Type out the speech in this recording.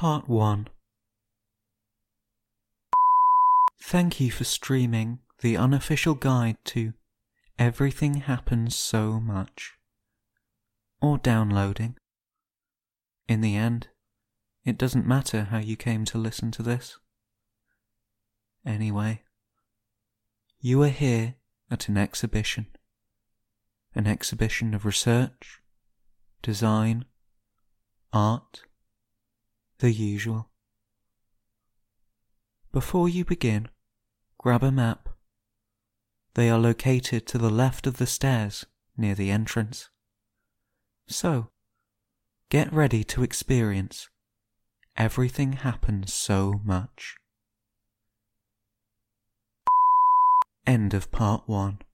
Part 1. Thank you for streaming the unofficial guide to Everything Happens So Much, or downloading. In the end, it doesn't matter how you came to listen to this. Anyway, you are here at an exhibition of research, design, art, the usual. Before you begin, grab a map. They are located to the left of the stairs near the entrance. So, get ready to experience Everything Happens So Much. End of Part 1.